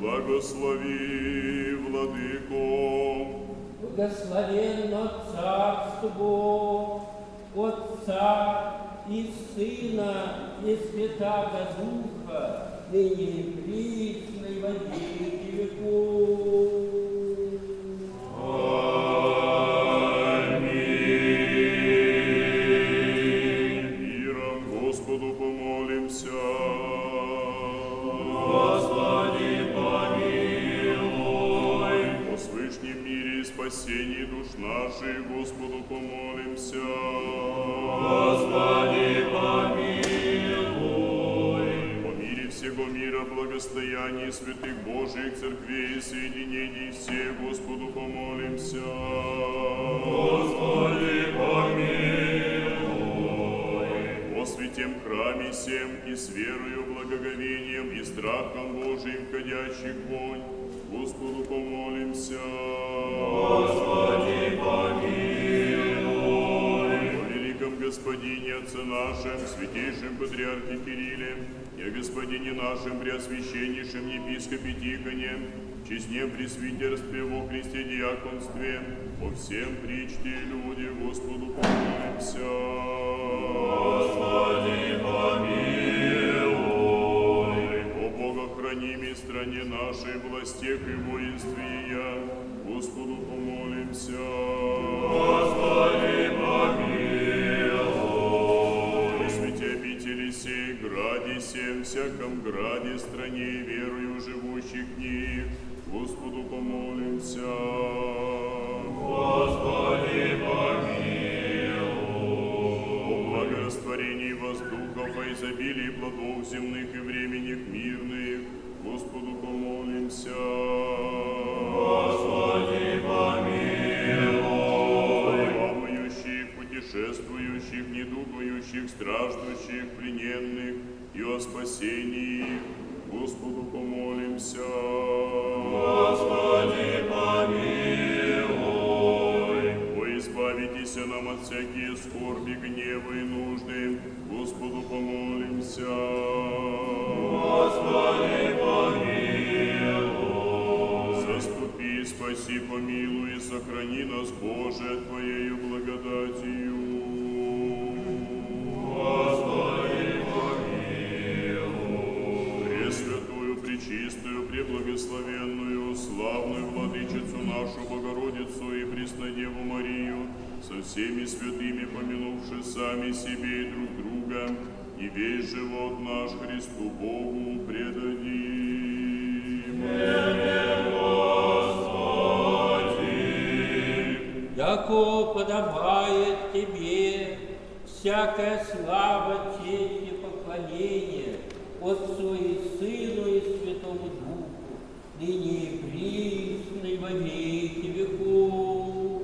Благослови, Владыко. Благословенно Царство Отца и Сына и Святаго Духа, ныне и присно и во веки веков. Аминь. Миром Господу помолимся. Господи, помилуй. О свышнем мире и спасении душ наших Господу помолимся. Господи, помилуй. О мире всего мира, благостоянии святых Божьих церквей и соединений всех Господу помолимся. Господи, помилуй. О святем храме сем и с верою, благоговением и страхом Божиим входящих вонь Господу помолимся. Господи, помилуй. О великом Господине Отце нашем, святейшем Патриархе Кирилле, и о Господине нашем Преосвященнейшем Епископе Тихоне, в честном пресвитерстве, во Христе диаконстве, о всем причте люди Господу помолимся. Господи, помилуй. О богохранимой стране нашей, властях и воинстве я, Господу помолимся. Господи, помилуй. О святе обители сей, граде сем, всяком граде, стране и верою живущих в них, Господу помолимся. Господи, помилуй. О благорастворении воздухов, о изобилии плодов земных и временных мирных, Господу помолимся. Господи, помилуй. Плавающих, путешествующих, недугающих, страждущих, плененных и о спасении, Господу помолимся. Господи, помилуй. О избавитесь нам от всякие скорби, гнева и нужды, Господу помолимся. Господи, помилуй. Заступи, спаси, помилуй и сохрани нас, Боже, Твоею благодатью. Господи, помилуй. Пресвятую, пречистую, преблагословенную, славную Владычицу нашу Богородицу и Преснодеву Марию, со всеми святыми помянувши сами себе и друг друга, и весь живот наш Христу Богу предадим. Господи! Яко подобает Тебе всякая слава, честь и поклонение Отцу и Сыну и Святому Духу, ныне и присно и во веки веков.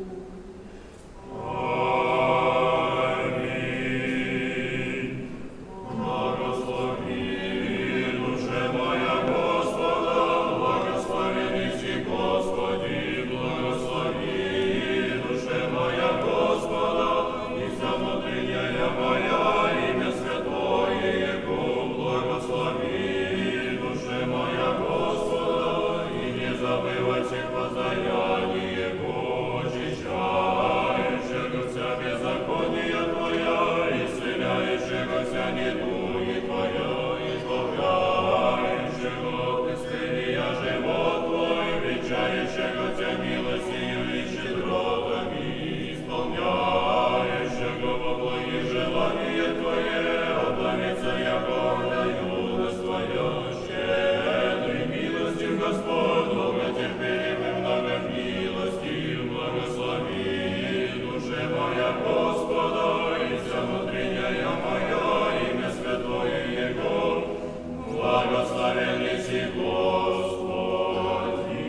Аминь. Благослови, душе моя Господа, благословен си Господи, благослови, душе моя Господа, и вся внутренняя моя, имя святое Его, благослови, душе моя Господа, и не забывай всех воздаяний Его, очищающего вся беззакония Твоя, исцеляющего вся недуги Твоя, избавляющего от исцеления живот Твой, венчающего вся милостью и щедротами, исполняющего во благих желания Твое, обломится яко для юность Твоя, щедрый милостив Господь, долготерпелив и много милостив, благослови, душе моя Господа, и вся внутренняя моя, имя святое Его, благословен си Господи.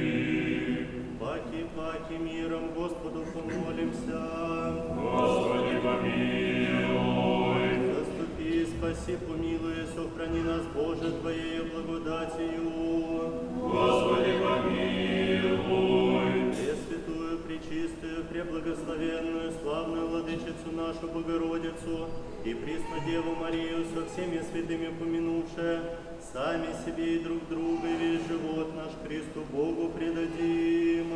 Паки миром Господу помолимся. Господи, помилуй. Заступи, спаси, помилуй, сохрани нас, Боже, Твоею благодатью. Господи, помилуй. Пресвятую, пречистую, преблагословенную, славную Владычицу нашу Богородицу и Преснодеву Марию со всеми святыми помянувши, сами себе и друг друга, и весь живот Христу Богу предадим.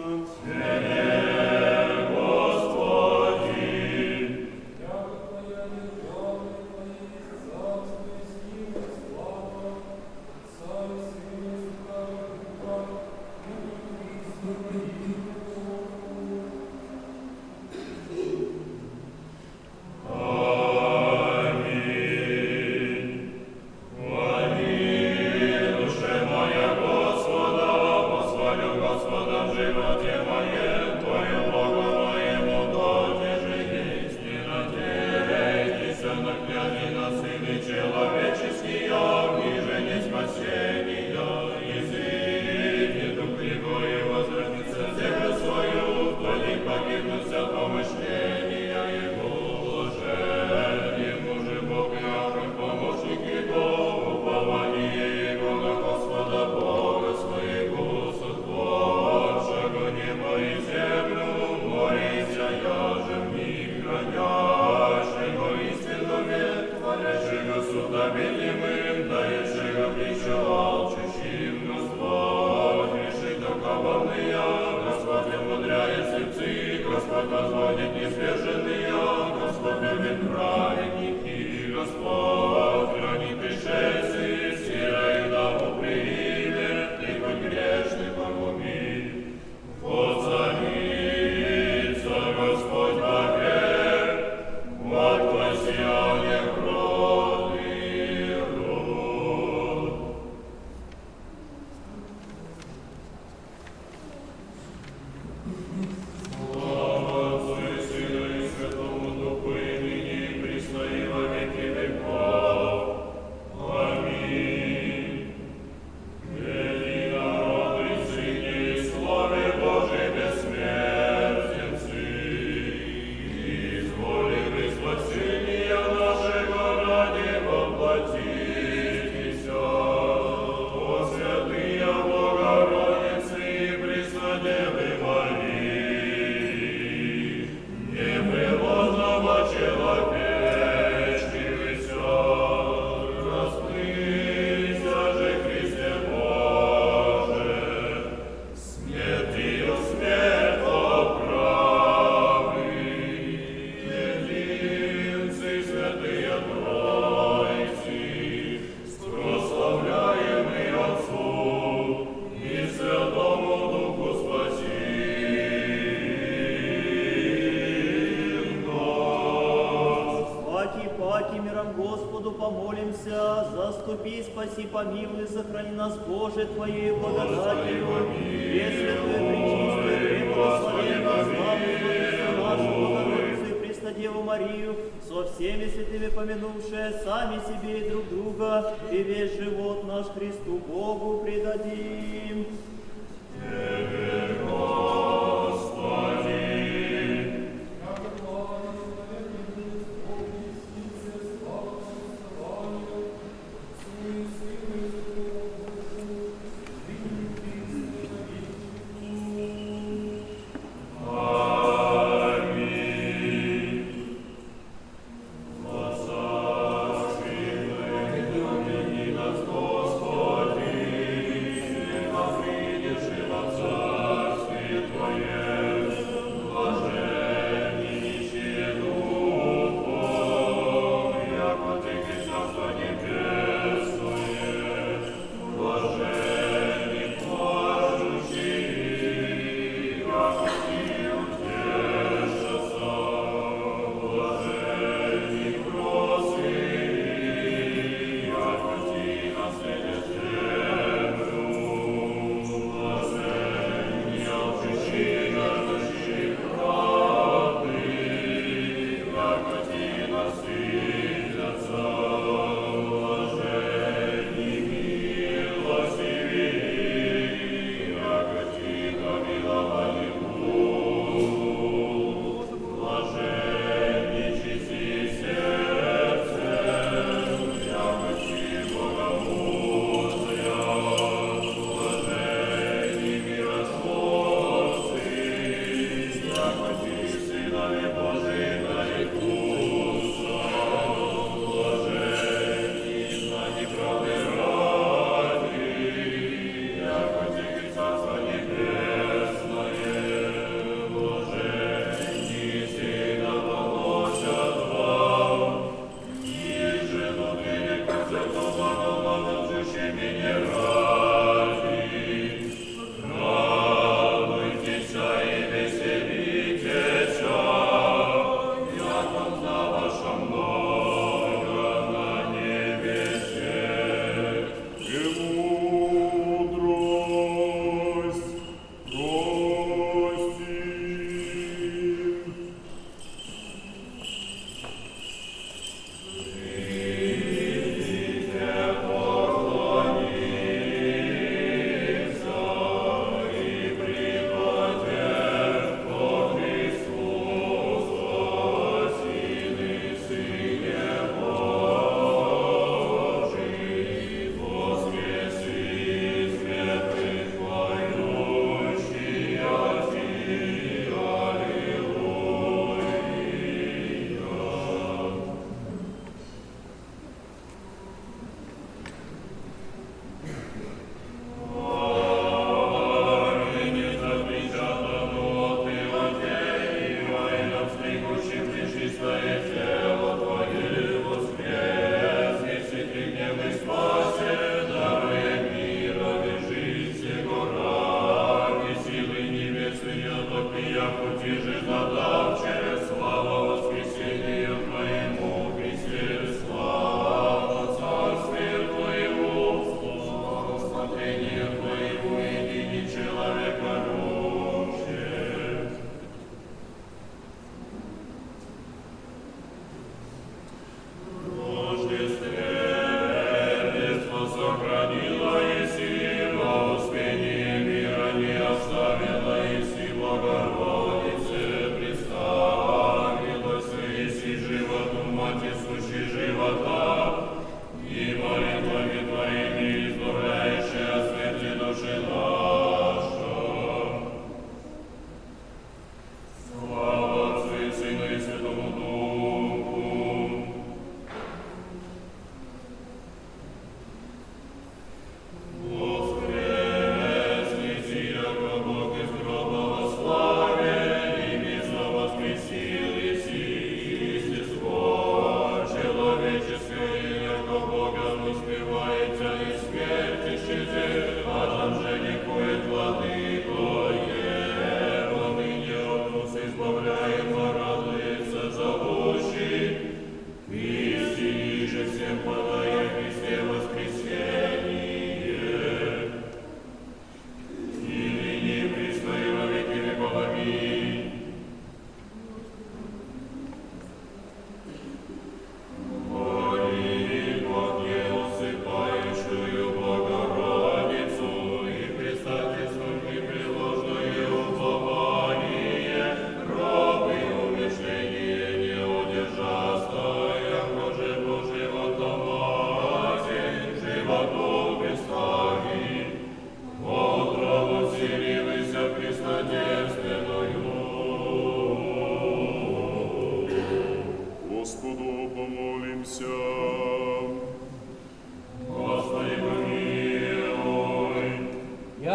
Заступи, спаси, помилуй, сохрани нас, Боже, Твоей благодатью. Пресвятую, пречистую, преблагословенную, славную Владычицу нашу, Богородицу и Преснодеву Марию, со всеми святыми помянувшие сами себе и друг друга, и весь живот наш Христу Богу предадим.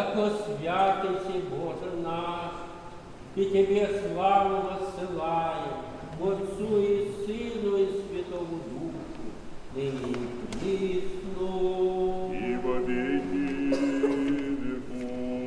яко святый си Боже наш, и Тебе славу воссылаем, Отцу и Сыну и Святому Духу, ныне и присно, и во веки веков.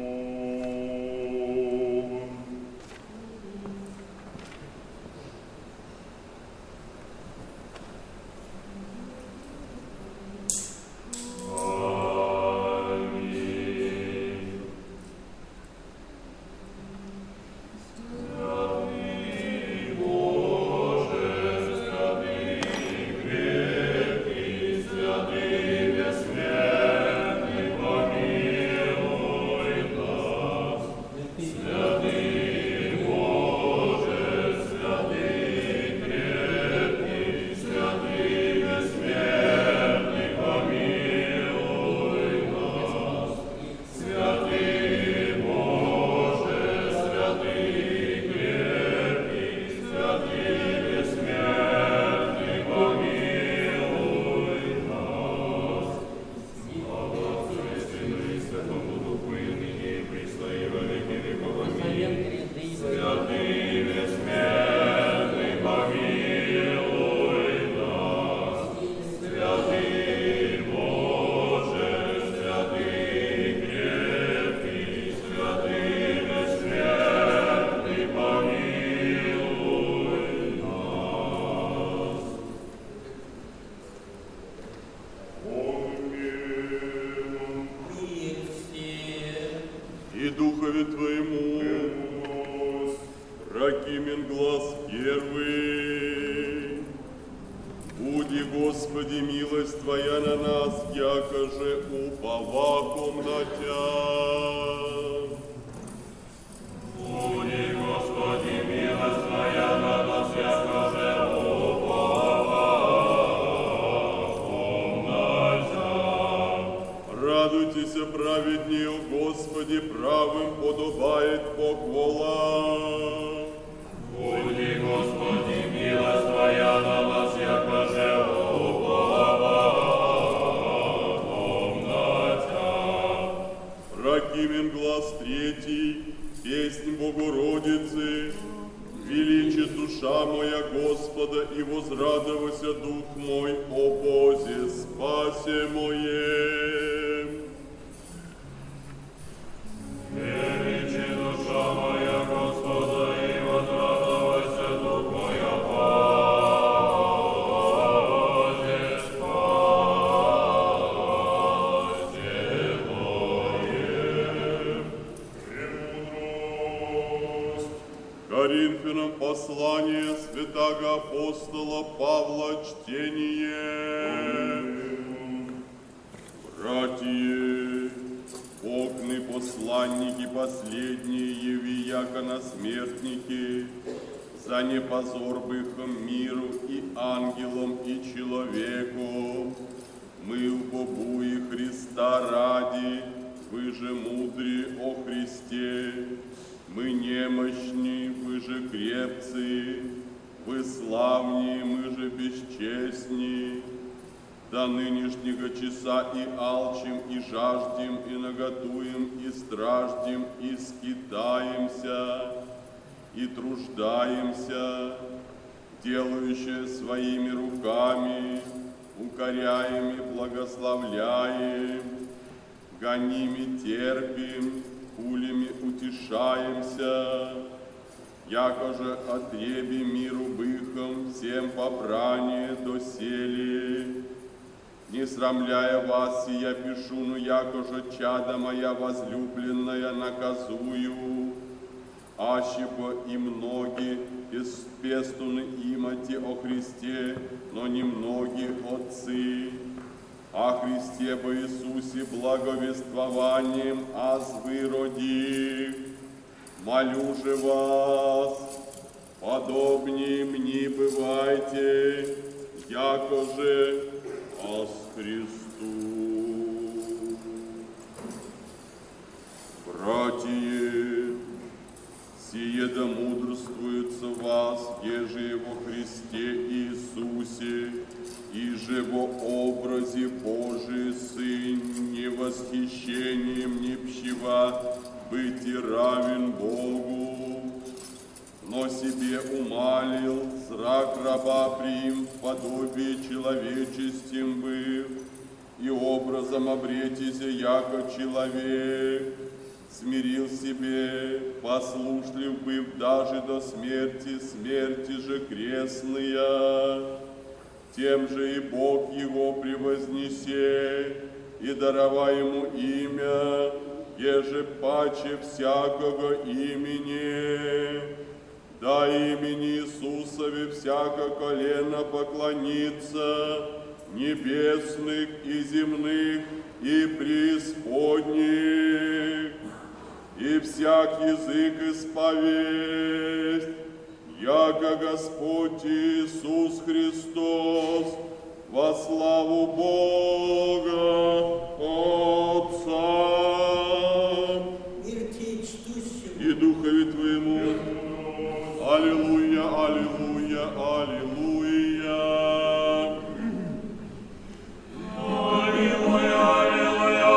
И Духове Твоему, Ракимен глаз первый. Буди, Господи, милость Твоя на нас, яко же уповаком на Тя. Буди, Господи, милость Твоя на нас, яко же уповаком на Тя. Радуйтесь, праведнее, Господи, правым подобает похвала. Буди, Господи, милость Твоя на нас, яко же уповаком на Тя. Ракимен глаз третий, песнь Богородицы, величит душа моя Господа, и возрадовался дух мой о Бозе спасе моем. Величи душа моя Господа, и возрадовался дух мой о Бозе спасе моем. Премудрость. Коринфянам послание святаго апостола Павла чтение. Братья, окны посланники последние, яви яко насмертники, за непозор быхом миру и ангелам и человеку. Мы в Богу и Христа ради, вы же мудрые о Христе, мы немощны, вы же крепцы, вы славнее, мы же бесчестни. До нынешнего часа и алчим, и жаждем, и наготуем, и страждем, и скитаемся, и труждаемся, делающие своими руками, укоряем и благословляем, гоним и терпим, пулями утешаемся, яко же отреби миру быхом всем попрание доселе. Не срамляя вас, я пишу, но яко же чада моя возлюбленная наказую, ащепо и многие пестуны имати о Христе, но немногие отцы. О Христе по Иисусе благовествованием аз выродих. Молю же вас, подобнее мне бывайте, яко же аз Христу. Братья, сие да мудрствуется вас, еже во Христе Иисусе, и же во образе Божий Сын не восхищением не пщева быть и равен Богу, но себе умалил зрак раба приим в подобие человечестим быв, и образом обретися, яко человек, смирил себе, послушлив быв даже до смерти, смерти же крестная. Тем же и Бог его превознесе, и даровай ему имя, еже паче всякого имени. Да имени Иисусове всяко колено поклонится, небесных и земных, и преисподних, и всяк язык исповесть, яко Господь Иисус Христос, во славу Бога Отца и Духове Твоему. Аллилуйя, аллилуйя, аллилуйя. Аллилуйя, аллилуйя.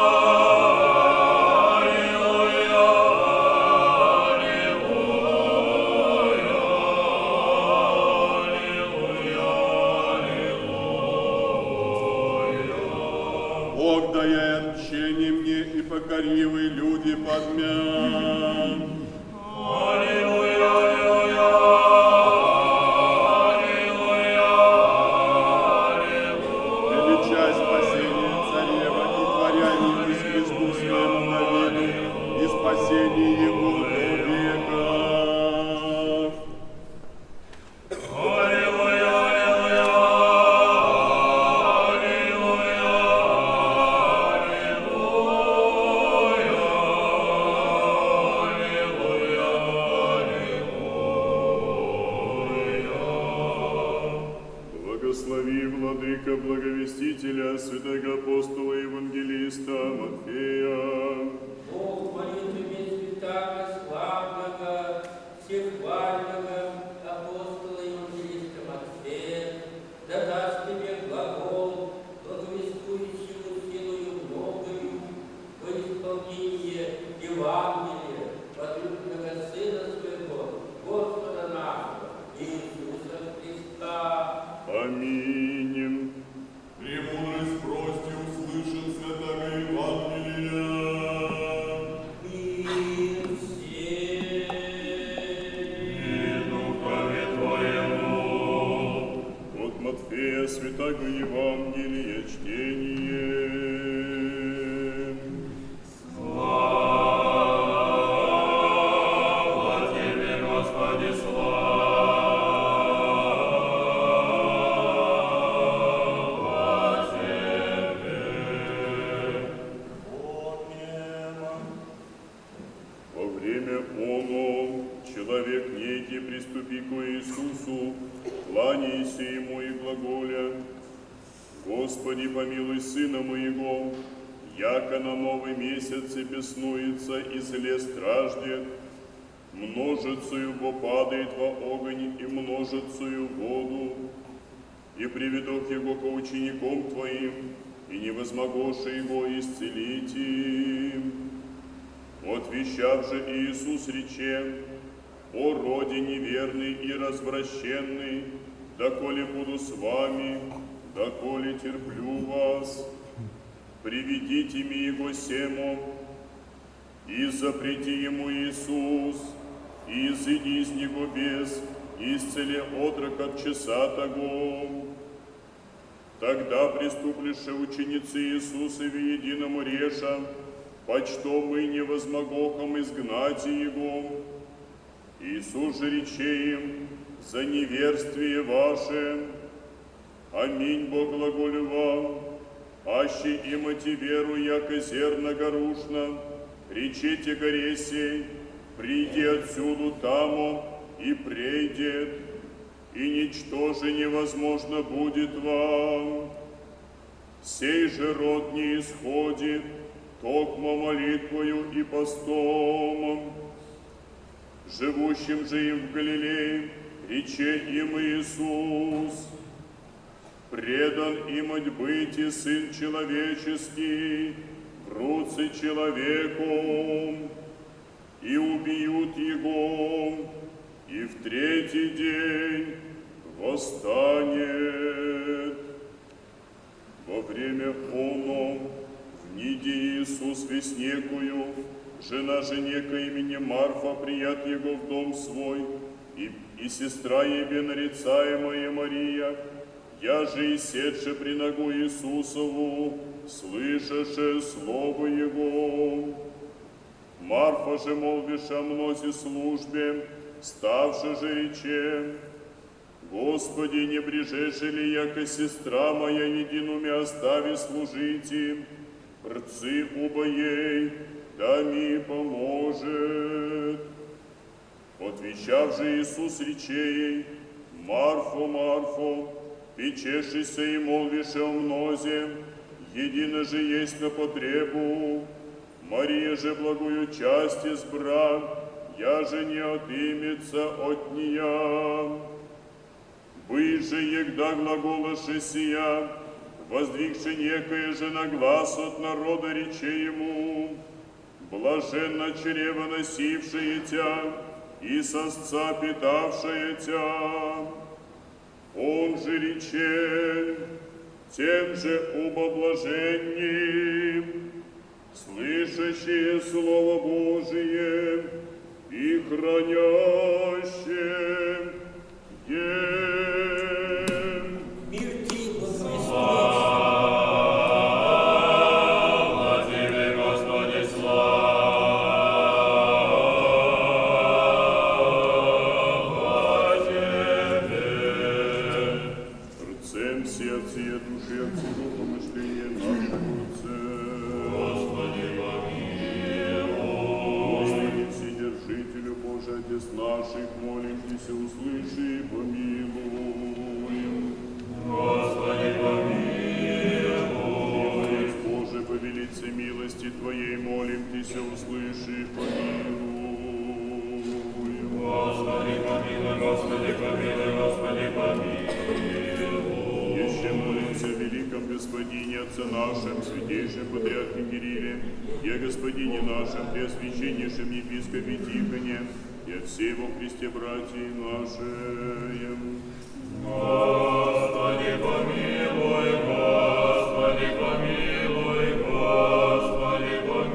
Бог дает отмщение мне и покоривые люди подмян. Аллилуйя, аллилуйя, аллилуйя, аллилуйя. Величай спасение царева и творя милость Христу своему навеки и спасение Его до века. Аллилуйя, аллилуйя. Благослови, Владыка, благовестителя, святого апостола и евангелиста Матфея. Бог, молитвы святаго, славного, всехвального апостола и евангелиста Матфея, да даст тебе глагол, благовествующему силою многою во исполнение Евангелия, возлюбленного Сына Своего, Господа нашего, Иисуса Христа. Аминь. Премудрость прости, услышан святого Евангелия. Мир всем. И Духове Твоему. От Матфея святого Евангелия чтение. Слава Тебе, Господи, слава Тебе. Во время оно человек некий, приступи к Иисусу, кланяйся Ему и глаголя: Господи, помилуй сына моего, яко на новый месяц беснуется и зле страждет, множицею во падает во огонь и множицею в воду, и приведох его ко ученикам Твоим, и не возмогоше его исцелить им. Отвещав же Иисус рече: о роде неверный и развращенный, доколе буду с вами, доколе терплю вас, приведите ми его сему, и запрети ему Иисус, и изыди из него бес, и исцели отрок от часа того. Тогда приступлише ученицы Иисуса в единому реша, почто мы не возмогохом изгнать его. Иисус же рече им: за неверствие ваше. Аминь, Бог глаголю вам, аще имате веру, яко зерна горушна, речете горе сей, приди отсюду тамо, и прейдет, и ничто же невозможно будет вам. Сей же род не исходит, токмо молитвою и постом. Живущим же им в Галилее, рече им Иисус: предан им быть и Сын Человеческий врутся человеку, и убьют его, и в третий день восстанет. Во время оно в ниде Иисус весь некую, жена жене ко имени Марфа, прият его в дом свой, и сестра ебе нарицаемая Мария, я же и седше при ногу Иисусову, слышаше слово Его. Марфа же молвиша о мнозе службе, ставши же рече, Господи, не брежеше ли, яко сестра моя, единуме остави служите, рцы оба ей, да ми поможет. Отвечав же Иисус рече ей, Марфо, Марфо, печешися и молвише о мнозе, едино же есть на потребу. Мария же благую часть избра, я же не отымется от нея. Вы же, егда глаголаше сия, воздвигши некое же на глаз от народа рече ему, блаженно чрево носившее тя и сосца питавшее тя. Он же рече, тем же оба блаженни, слышащие Слово Божие и хранящие Мир тебе, Господи. Слава Тебе, Господи, слава Тебе. Рцем сердце души от всего помышления нашего Отца. Господи, Господи, Вседержителю Божий, Отец наших, молимся, услыши и помилуй. Господи, помилуй. Боже, по велице милости Твоей, молимся, услыши и помилуй. Господи, помилуй, Господи, помилуй, Господи, помилуй. Еще молимся о великом Господине, Отце нашем, святейшем Патриархе Кирилле, и о Господине нашем, преосвященнейшем епископе Тихоне, и о всей во Христе братья нашим. Господи, помилуй, Господи, помилуй, Господи,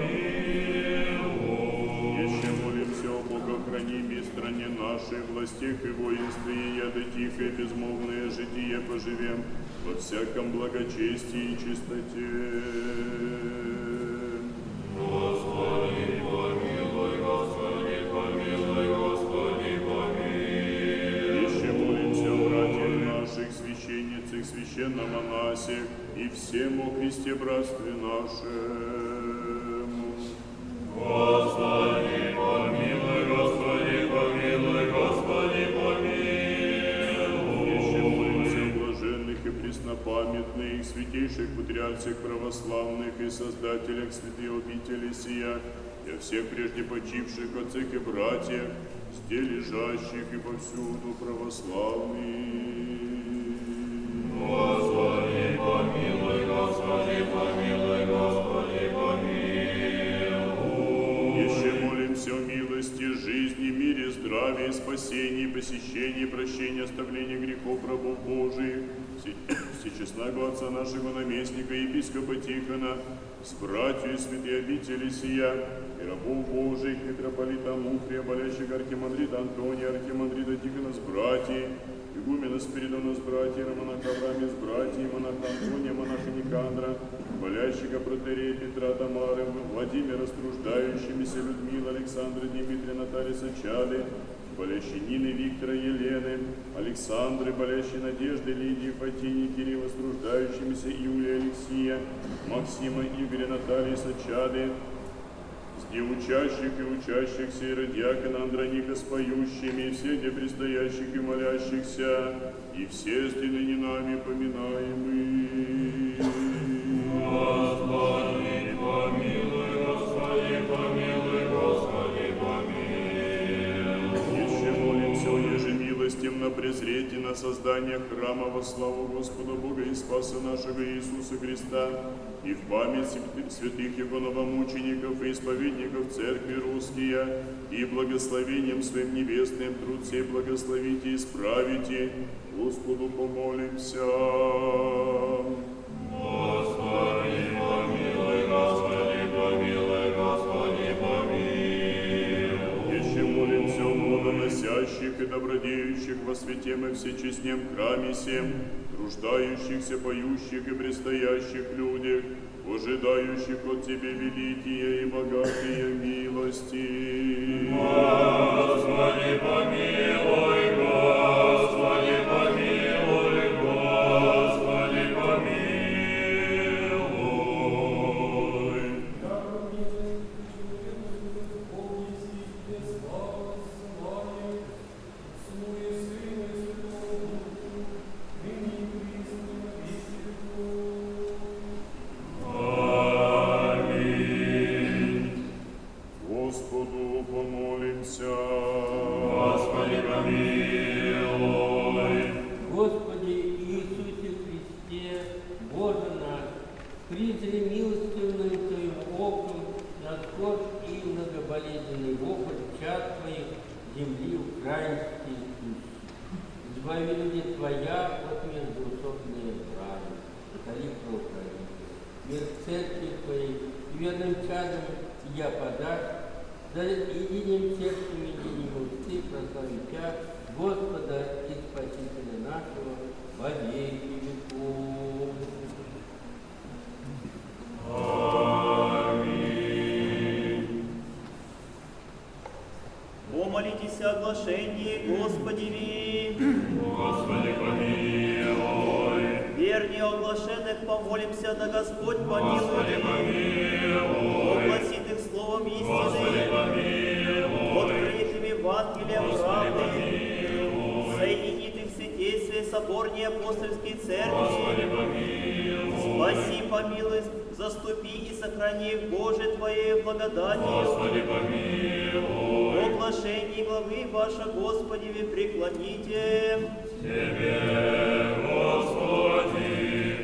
помилуй. Еще молимся о Богохранимой стране нашей, властях и воинстве, и яды тихое, безмолвное житие поживем во всяком благочестии и чистоте. Господи, помилуй, Господи, помилуй, Господи, помилуй. Еще молимся о братьях наших, священницах, священномонасях и всем о Христе братстве нашем. Господи, помилуй, Господи, помилуй, Господи, помилуй. Еще молимся о блаженных и преснопамятных, святейших патриархах православных и создателях святой обители сия, и о всех прежде почивших отцах и братьях, где лежащих и повсюду православных. Господи, помилуй, Господи, помилуй, Господи, помилуй. Еще молимся о милости, жизни, мире, здравии, спасении, посещении, прощении, оставлении грехов рабов Божиих, всечестного Отца нашего наместника, епископа Тихона, с братьями святой обители сия, и рабов Божиих, митрополита Ануфрия, болящих архимандрита Антония, архимандрита Тихона с братьями, игумена Спиридона с братьями, монаха Авраамия с братьями, монаха Антония, монаха Никандра, болящего протерея Петра Тамары, Владимира с труждающимися Людмила, Александра, Дмитрия, Наталья Сачады, болящей Нины, Виктора, Елены, Александры, болящей Надежды, Лидии, Фатини, Кирилла, с труждающимися Юлия, Алексия, Максима, Игоря, Натальи, Сачады, и учащих и учащихся, и радиакона Андроника с поющими, и все, где предстоящих и молящихся, и все с ныне нами поминаемые. Господи, помилуй, Господи, помилуй, Господи, помилуй. Еще молимся о еже милостям на презрите на создание храма во славу Господа Бога и Спаса нашего Иисуса Христа, и в память святых Его новомучеников и исповедников Церкви русские, и благословением своим небесным труд сей благословите и исправите, Господу помолимся. Господи, помилуй, Господи, помилуй, Господи, помилуй. Еще молимся о плодоносящих и добродеющих во святе мы всечестнем храме сем, труждающихся, поющих и предстоящих людях, ожидающих от Тебе великие и богатые милости. Господи, помилуй, Господи, помилуй, Господи, помилуй. Господу помолимся. Господи, помилуй. Господи Иисусе Христе, Боже наш, призри милостивным Твоим оком на скорбь и многоболезненный опыт час Твоих земли украинские сущи. Избави люди Твоя от междоусобные брани, католика Украины. Мир церкви Твоей и верным чадом я подашь, за единым сердцем, единым усты прославим Тя, Господа и Спасителя нашего, во веки веков. Помолитесь о оглашении Господеви. Господи, помилуй. Вернее оглашенных помолимся, да Господь помилует Господи, их. помилуй. Огласит их словом Господи, истины, помилуй. открыть им Евангелием Господи, правды, помилуй. соединит их в святействе соборней апостольской Господи, церкви. помилуй. Спаси, помилуй, заступи и сохрани их, Боже, Твоей благодатью. Господи, помилуй. В оглашении главы Ваша, Господи, преклоните. Тебе, Господи.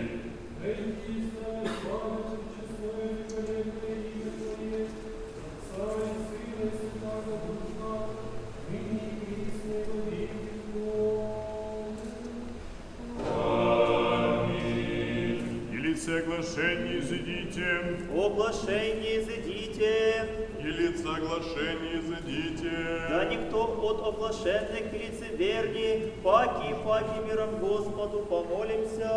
Оглашение изыдите, Оглашение изыдите, и лица оглашения изыдите. да никто от оглашенных лицеверней, паки миром Господу помолимся.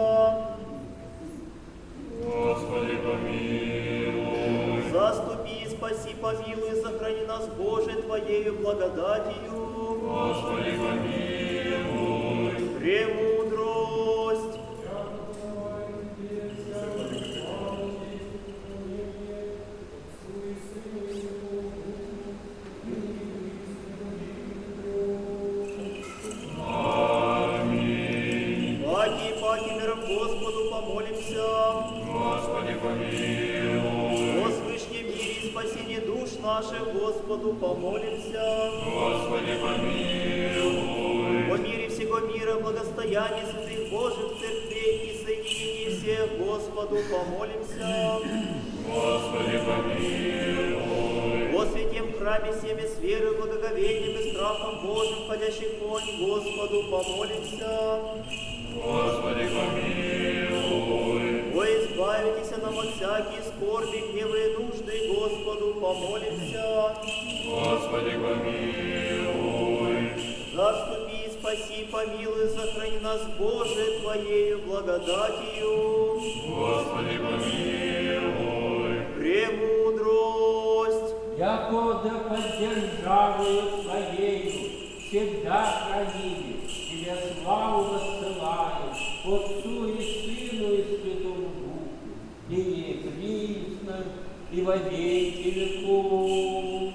Господи, помилуй. Заступи, спаси, помилуй, сохрани нас, Боже, Твоею благодатью. Господи, помилуй. Премудрость. Паки миром Господу помолимся. Господи, помилуй. О свышнем мире и спасении душ наших Господу помолимся. Господи, помилуй. О мире всего мира, благостоянии святых Божьих церквей и соединении всех Господу помолимся. Господи, помилуй. О святем храме семя с верой, благоговением и страхом Божьим, входящих вонь Господу помолимся. Господи, помилуй. О избавитесь нам от всяких скорби, гнева и нужды, Господу помолимся. Господи, помилуй. Заступи, спаси, помилуй, сохрани нас, Боже, Твоею благодатью. Господи, помилуй. Премудрость. Яко да поддержавою Своею всегда хранили, Тебе славу воссылаю, Отцу и Сыну и Святому Духу, ныне и присно, и во веки веков.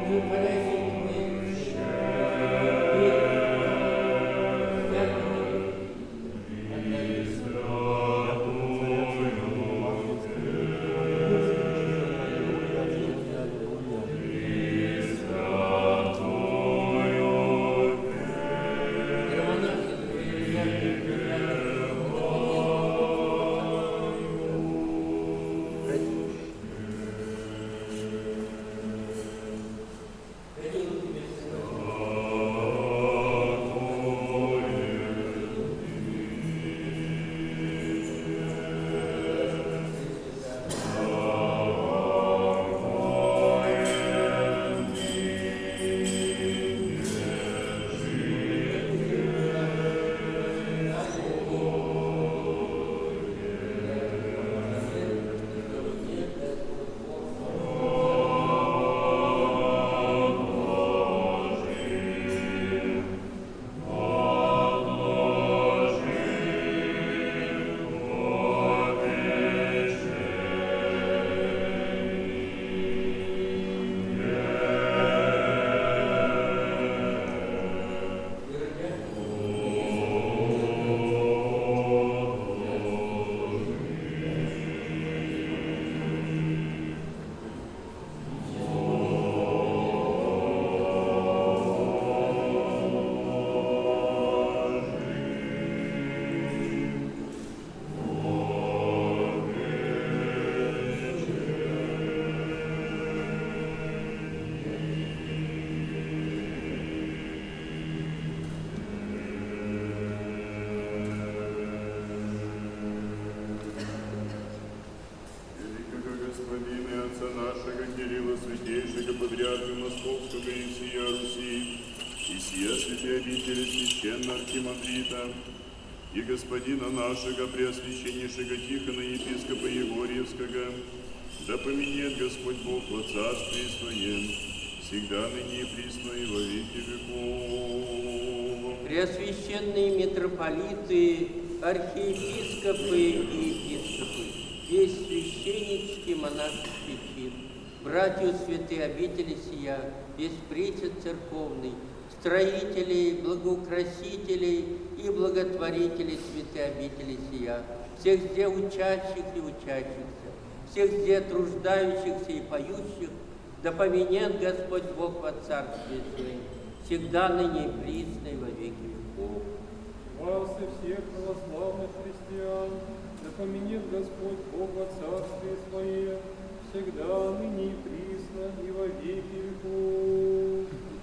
Архимандрита и господина нашего преосвященнейшего Тихона, епископа Егорьевского, да поменет Господь Бог во Царстве Своем, всегда ныне и присно и во веки веков. Преосвященные митрополиты, архиепископы и епископы, весь священнический монашеский чин, братья святые обители сия, весь причет церковный, строителей, благоукрасителей и благотворителей святой обители сия, всех здесь учащих и учащихся, всех здесь труждающихся и поющих, да поменяет Господь Бог во Царстве Своем, всегда ныне и присно и во веки веков. Вас и всех православных христиан, да поменяет Господь Бог во Царстве Своем, всегда ныне и присно и во веки веков.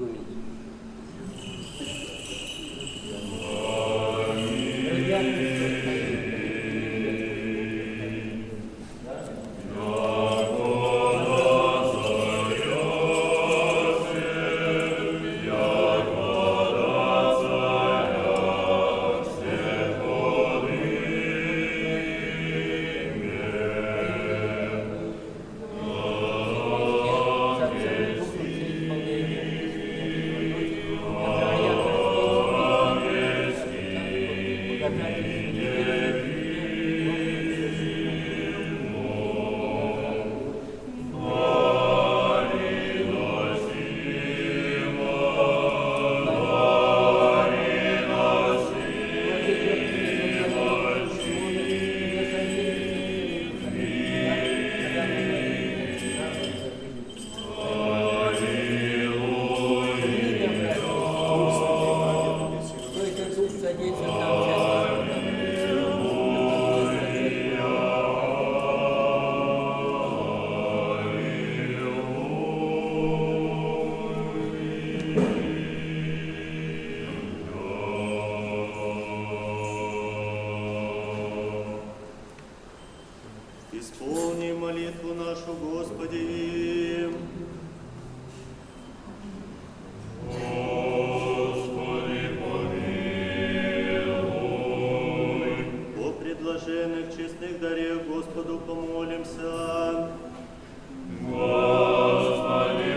Исполни молитву нашу, Господи. Господи, помилуй. О предложенных честных дарах Господу помолимся. Господи,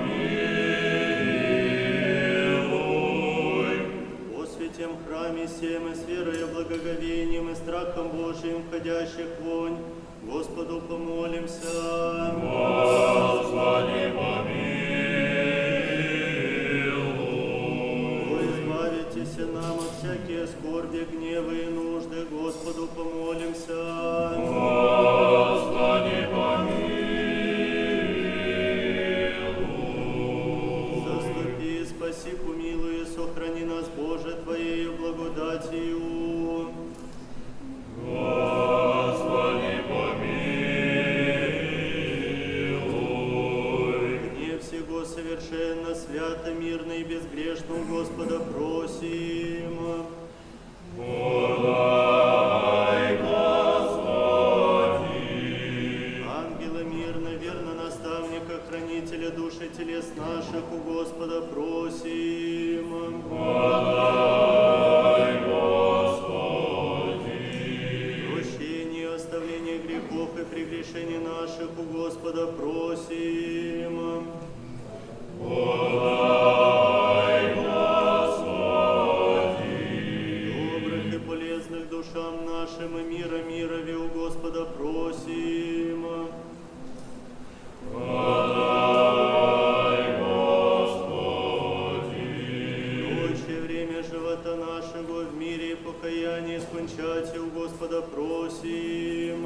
помилуй. О святем храме сем и с верой и благоговением и страхом Божиим входящих вонь, Господу помолимся. Господи, помилуй. скорби, гневы и нужды, Господу помолимся. Господи, помилуй. Заступи, спаси, помилуй, сохрани нас, Боже, Твоею благодатью. Господи, помилуй. Гнев всего совершенно, свято, мирно и безгрешно у Господа просим. Подай, Господи. Ангела мирно, верно наставника, хранителя души телес наших у Господа просим. Подай, Господи. Прощение, оставление грехов и прегрешений наших у Господа просим. Подай, Господи. Добрых и полезных душам нашим и мира мирови у Господа просим. Подай, Господи. Прочее время живота нашего в мире и покаянии скончать у Господа просим.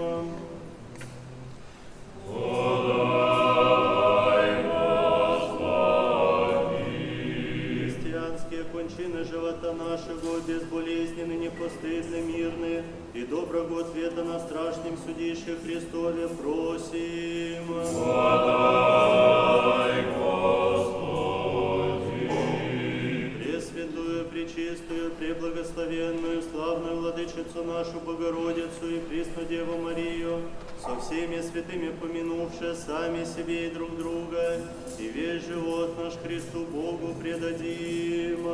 Подай, Господи. Христианские кончины живота нашего безболезненны, непостыдны, мирны и доброго ответа на страшном судище Христове просим. Подай, Господи. Пресвятую, пречистую, преблагословенную, славную Владычицу нашу Богородицу и пресную Деву Марию, со всеми святыми помянувши сами себе и друг друга, и весь живот наш Христу Богу предадим.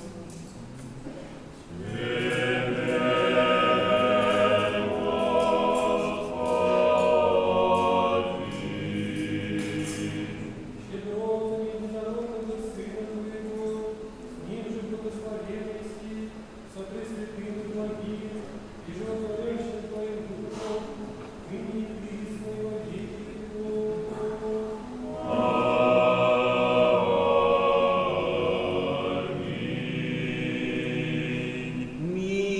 Щедротами народного Сына Твоего, с ним же благословенности, со пресвятым и благим, и животворящим Твоим Духом, ныне и присно и во веки веков. Мир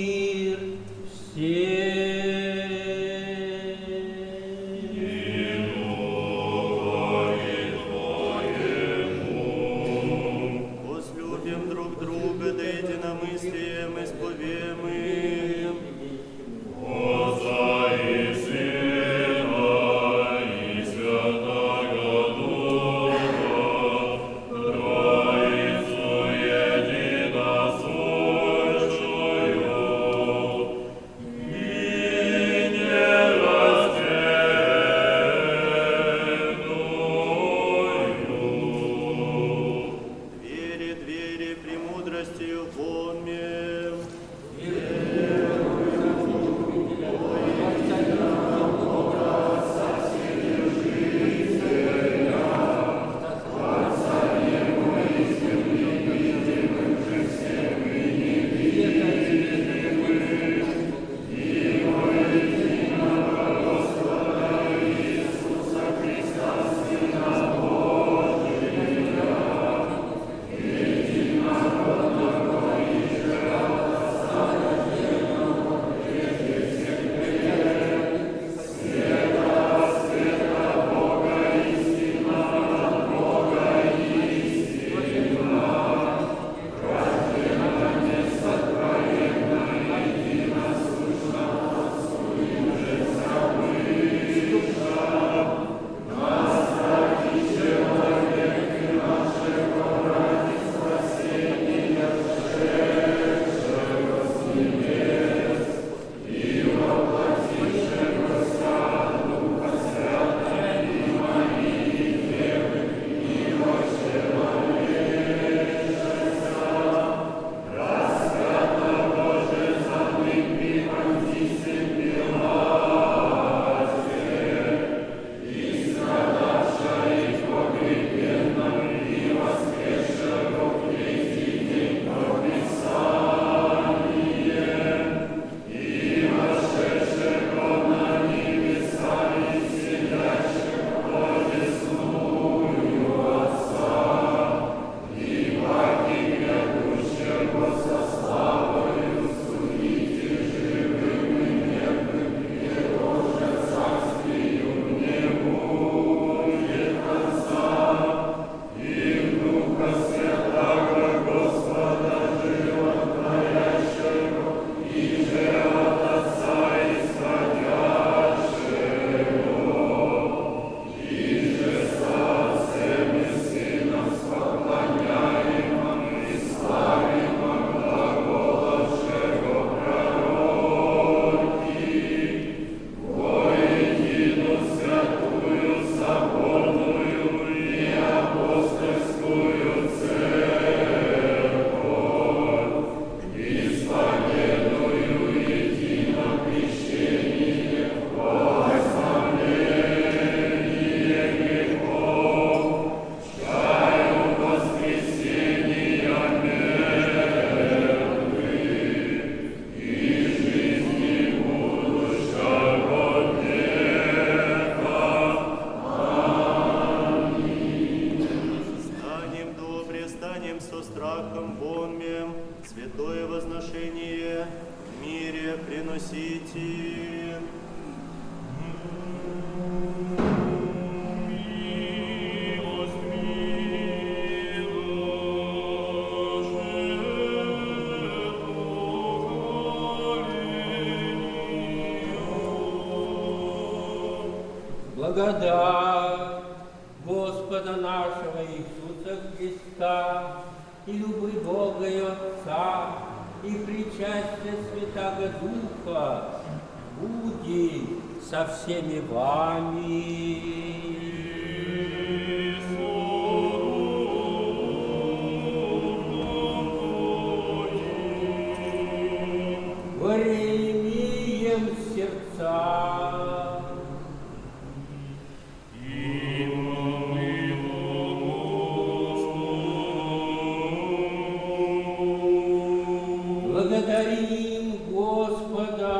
предстанем со страхом вонмем, святое возношение в мире приносите. Благодать Господа нашего Иисуса Христа и любовь Бога и Отца и причастие Святаго Духа будет со всеми вами. Воремием сердца. Благодарим Господа.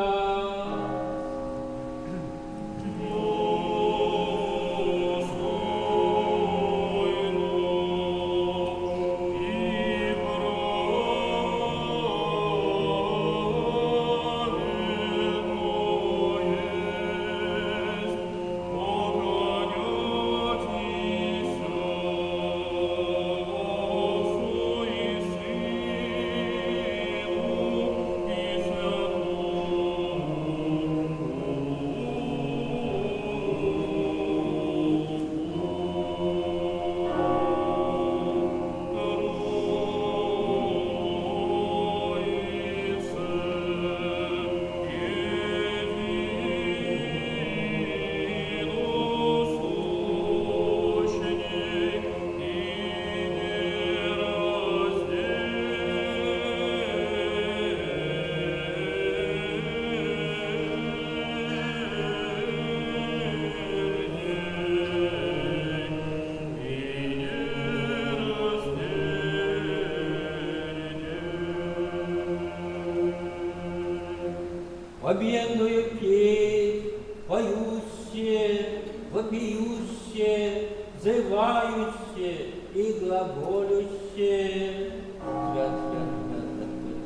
Победную песнь, поющие, вопиющие, взывающие и глаголющие. Свят, свят, свят, Господь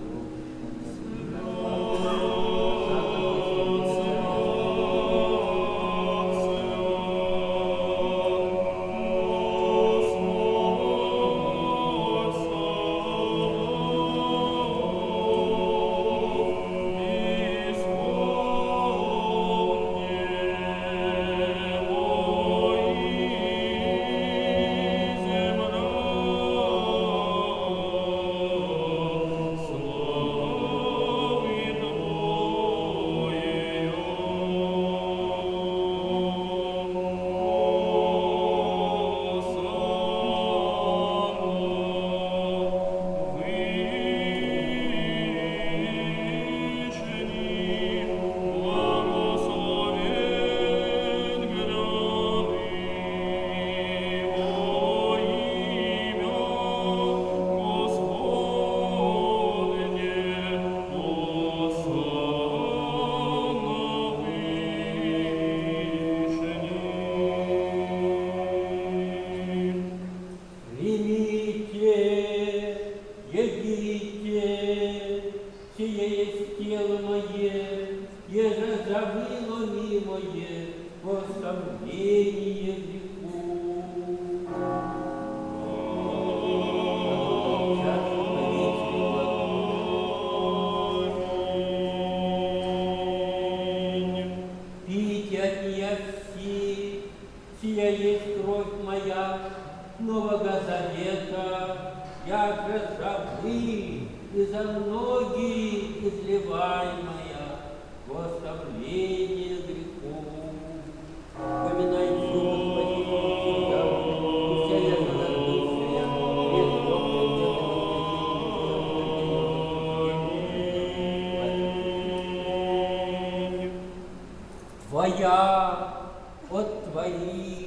Твоя от Твоих,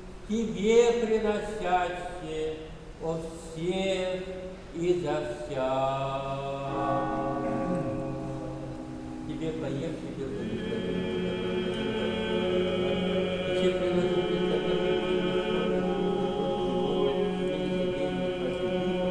Тебе приносящие о всех и за вся. Тебе поехали, все приносят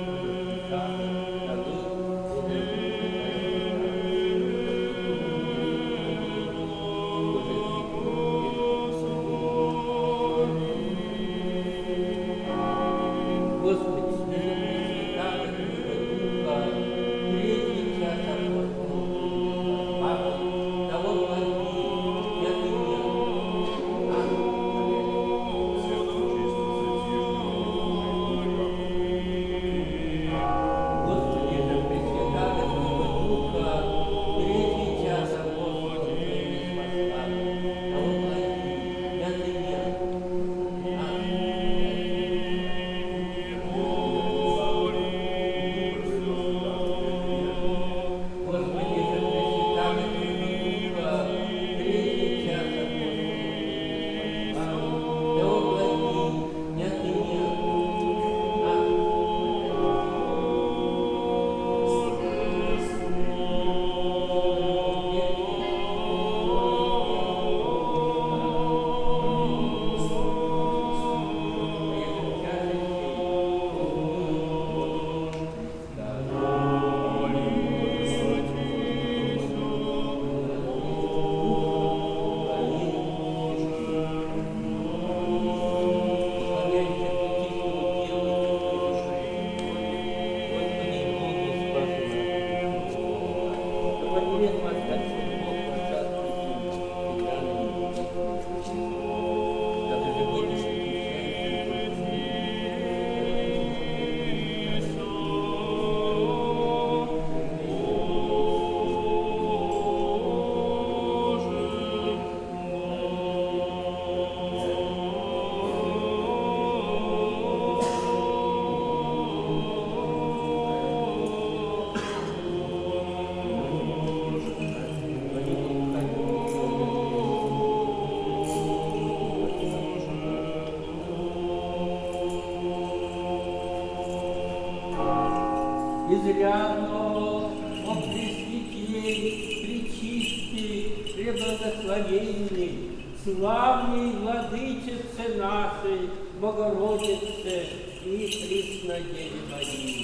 изрядно, о Пресвятей, Пречистей, Преблагословенной, славной Владычице нашей, Богородице и Преснодеве Марии.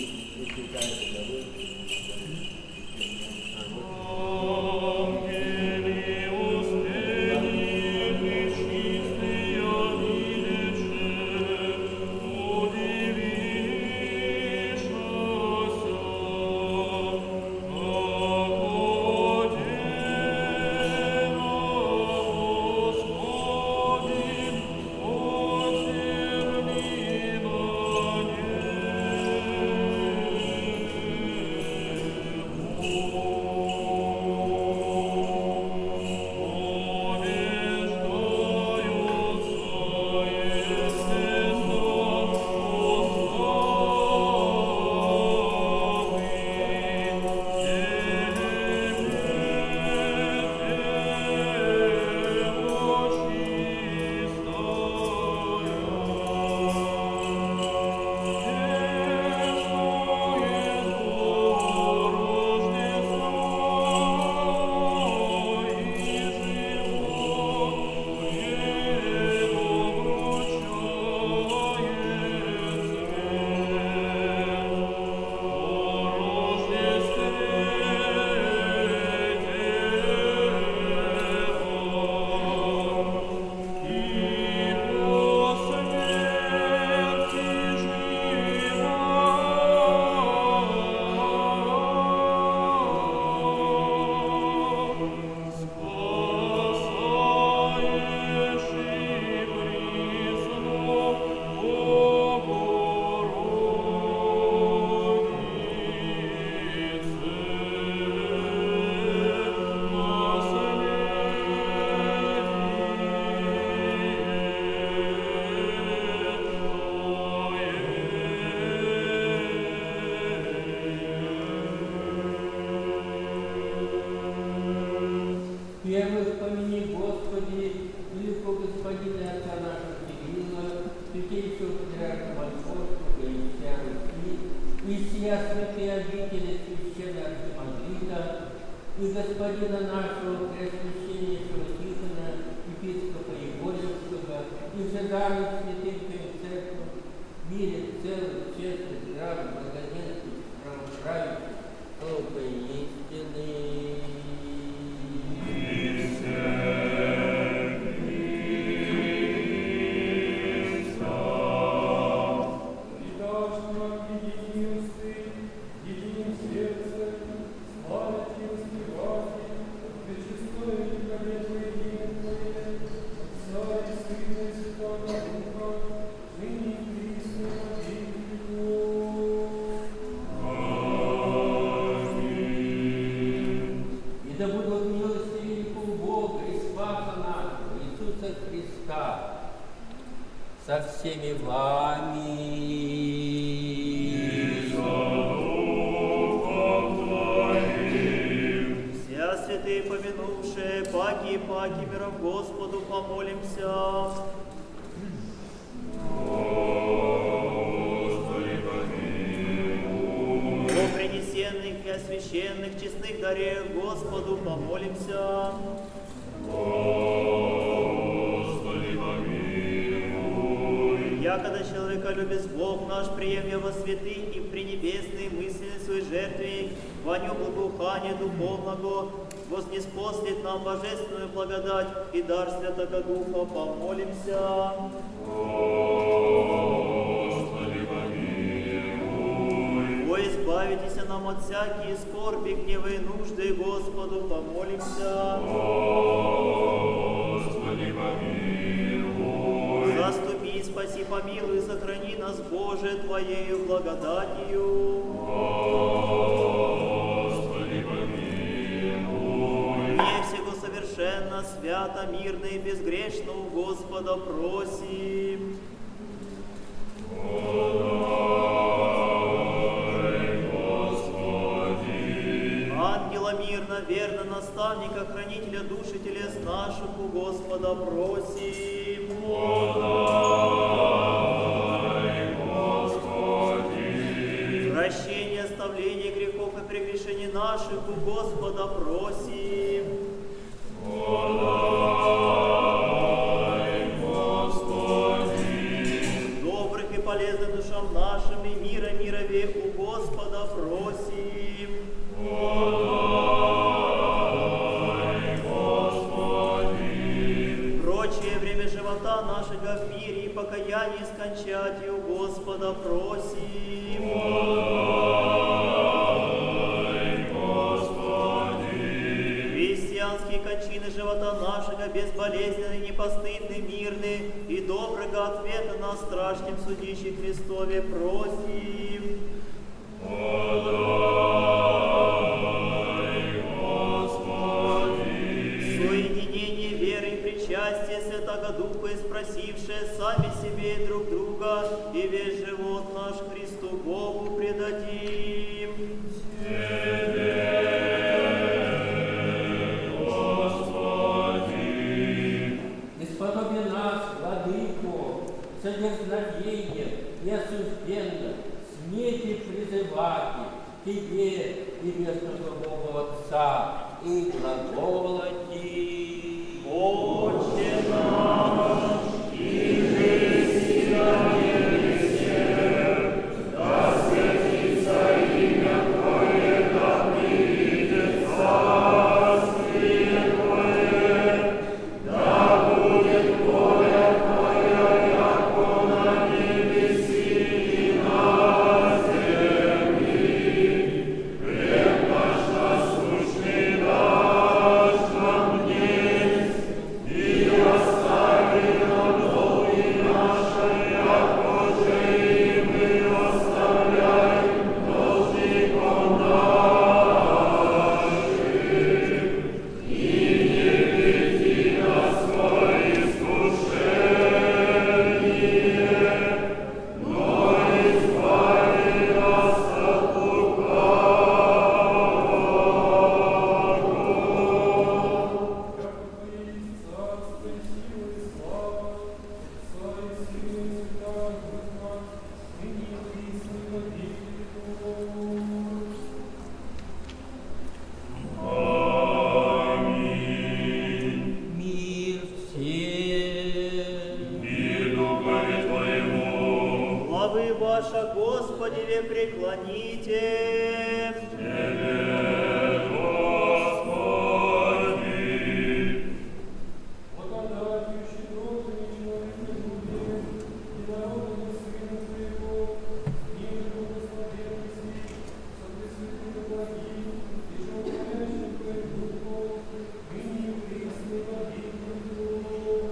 Первых помяни, Господи, великого Господина отца нашего Кирилла, святейшего патриарха Московского и вся Руси, и сия святые обители священного архимандрита, и господина нашего преосвященнейшего Тихона, епископа Егорьевского, и жадану святым твоим церковь, в мире целый, честный, здравый, благоденствий, правоправитель, Слово истины. Со всеми вами. И за Духом Твоим. Вся святые помянувшие, паки и паки миром Господу помолимся. Господи, помилуй. О принесенных и освященных честных дарех Господу помолимся. Якогда человека любит Бог наш, прием его святых и пренебесные мысли своей жертве, воню благоухания духовного, вознеспослит нам божественную благодать и дар Святого Духа, помолимся. Господи, помилуй. О, избавитесь нам от всякие скорби, гневы и нужды, Господу помолимся. Господи, помилуй. Заступи, спаси, помилуй, сохрани нас, Боже, Твоею благодатью. Господи, помилуй. Не всего совершенно, свято, мирно и безгрешно у Господа просим. Подай, Господи. Ангела мирно, верно, наставника, хранителя души телес наших у Господа просим. Подай, Господи. прощение, оставление грехов и прегрешений наших у Господа просим. Подай, Господи. Добрых и полезных душам нашим и мира мирове у Господа просим. Подай, Господи. Прочее время живота нашего в мире и покаяние скончать и у Господа просим. Подай, Господи. Христианские кончины живота нашего безболезненны, непостыдны, мирны и доброго ответа на страшном судище Христове просим. Подай, Господи. Соединение веры и причастия Святого Духа, и спросившие сами себе и друг друга, и весь живот наш Христу Богу предадим. Исподоби нас, Владыко, содержновение и осужденно, смейте призывать Тебе, Небесного Бога Отца, и глаголати. Отче наш, иже си на небесе, да святится имя Твое, да придет царствие Твое, да будет воля Твоя, яко на небеси и на земли. Хлеб наш насущный дашь нам днесь, и остави нам долги наши, яко же и мы оставляем должником нашим. И не веди нас во искушение, но избави нас от лукавого. Царство и сила и слава, Отца и Сына и Святого Духа, ныне и присно и во веки веков. Аминь. Мир всем. И духове Твоему. Главы ваша, Господи, преклоните. Тебе, Господи. Благодатью щедротами человеколюбия и народами Сына Твоего, ниже благословенности, со пресвятым благим и животворящим Твоим Духом, ныне и присно и во веки веков.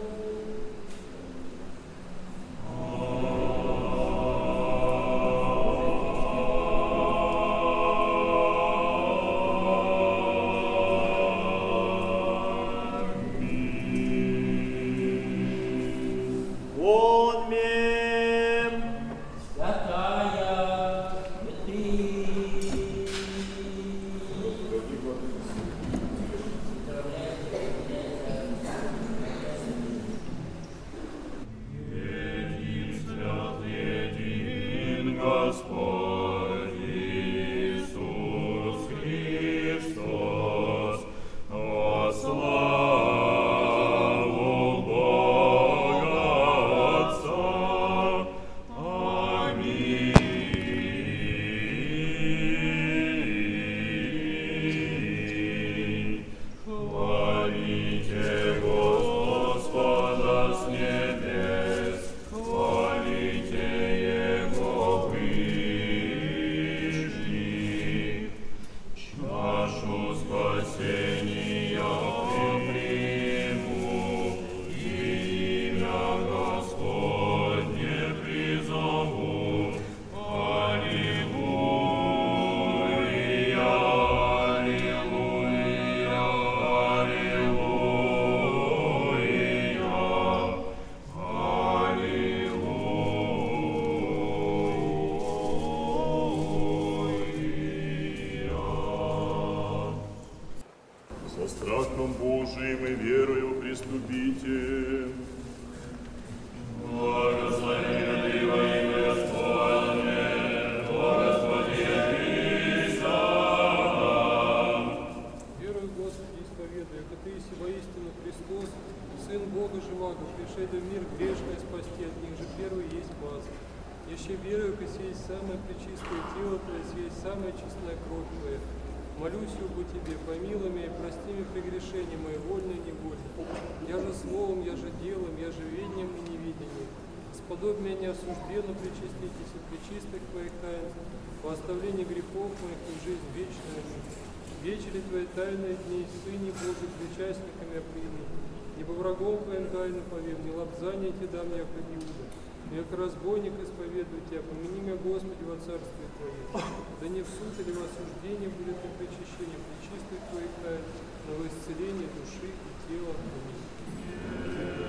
Онмем. Святая, Един свят, един Господь Иисус Христос, во славу Бога Отца. Аминь. Хвалите Господа с небес, хвалите Его вышних. Чашу спасения приму, имя Господне призову. Аллилуйя, аллилуйя, аллилуйя. Со страхом Божиим и верою приступите. Благословен Ты во имя Господне, о Господи, тело Твое есть самая честная кровь Твоя. Молюсь об Тебе, помилуй меня и прости мне прегрешения мои, вольные и невольные. Я же словом, я же делом, я же ведением и невидением. Сподобь меня неосужденно причаститесь и причистых Твоих таинств, по оставлению грехов моих и жизнь вечную. Вечери Твои тайные дни, Сыне Божий, причастниками прими. Ибо врагом Твоим тайну повем, не лапзание Те дам я как Иуда. Но как разбойник исповедую Тебя, помяни меня, Господи, во Царстве Твоем. Да не в суд или в осуждение будет и причащение пречистых Твоих тайн, но во исцеление души и тела. Аминь.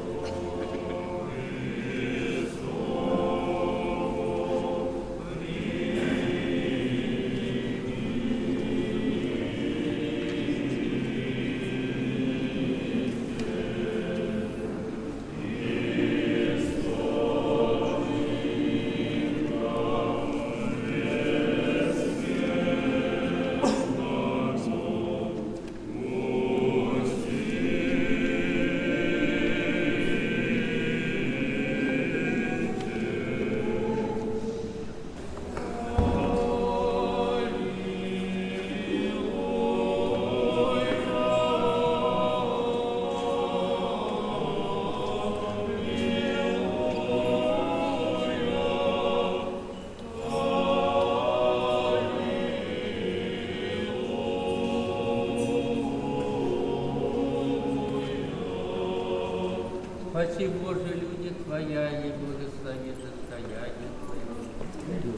Спаси, Боже, люди Твоя, и благослови достояние Твое.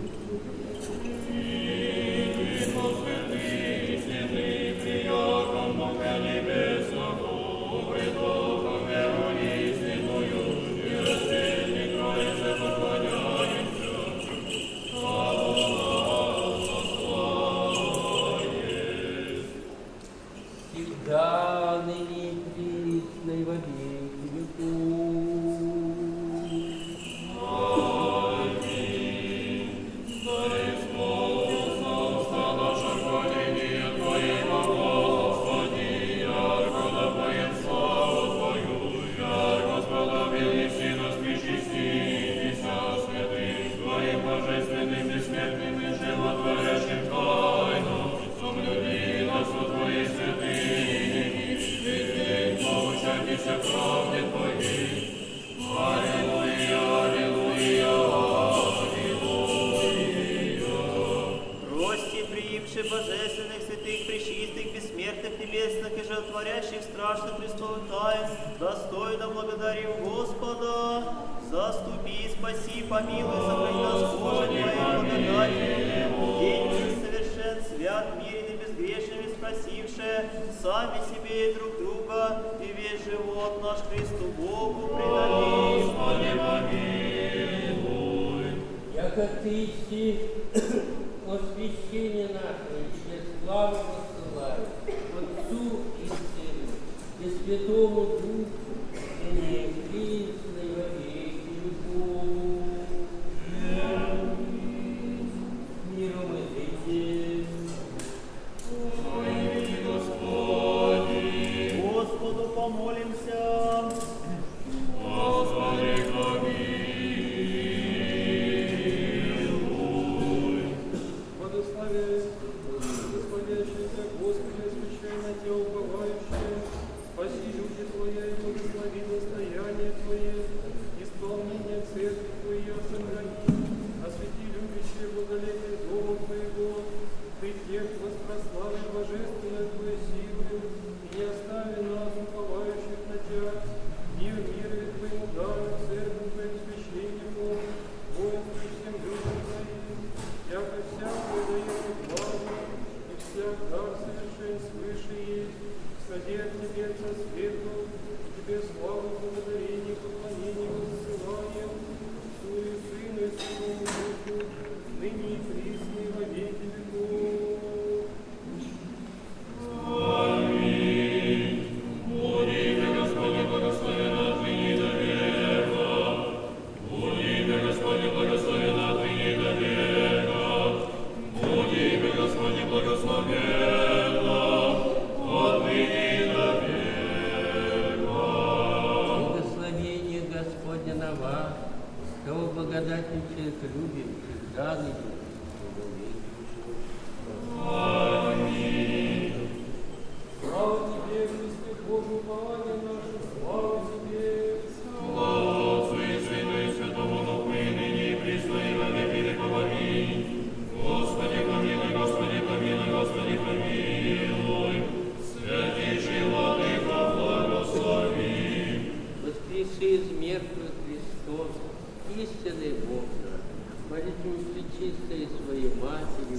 Всегда, ныне и присно, и во веки веков. Божественных, святых, пречистых, бессмертных, небесных и животворящих страшных Христовых тайн, достойно благодарим Господа. Заступи, спаси, помилуй, сохрани нас, Боже, Твоей благодатью. День совершен, свят, мирен и безгрешен, спросившие сами себе и друг друга, и весь живот наш Христу Богу предадим. Господи, помилуй. Яко Ты исти освящение наше, Тебе славу посылаю, Отцу и Сыну, и Святому Духу, ныне и присно, и во веки веков. Миром идите. Господи, Господу помолимся. Господи, помилуй. Господящийся, Господи, освящай на Тебя уповающие, спаси люди Твоя и благослови достояние Твое, исполнение церкви Твоей сохрани, освети любящее благолепие Дома Твоего, Ты тех воспрославишь божественной Твоей силою, и не остави нас, уповающих на Тебя, мир мира Твоему дару, церковь Твоим священникам, воинству всем людям Твоим, яко всякое дает славу, и всяк дар совершен свыше есть, сади от Тебе со свету, Тебе славу, благодарение, поклонение, воссылание, Отцу и Сыну и Святому Духу, ныне и присно и во веки веков. Аминь. Буди имя Господне благословено от ныне до века. Буди имя Господне благословено от ныне до века. Буди имя Господне благословенно от ныне до века. Благословение Господне на вас, кого благодатью всех любим, всегда ныне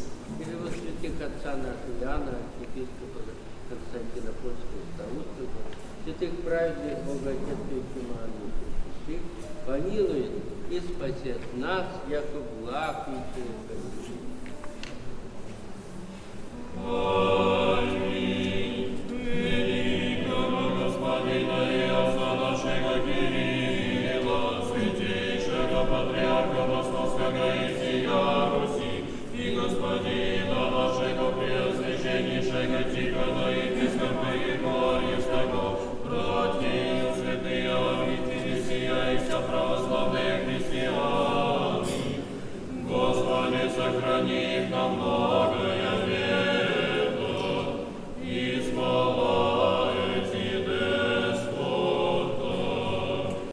или во святых отца нашего Иоанна, архиепископа Константина Польского, Старостного, святых праведных Богоотецких Тимофея, святых, помилует и спасет нас, яко благ и человек. Аминь. Великого Господина и Отца нашего Кирилла, святейшего Патриарха Московского и всея Руси, и Господина нашего Преосвященнейшего Тихона епископа Егорьевского, братья святые обители сия и вся православные христиане, Господи, сохрани их нам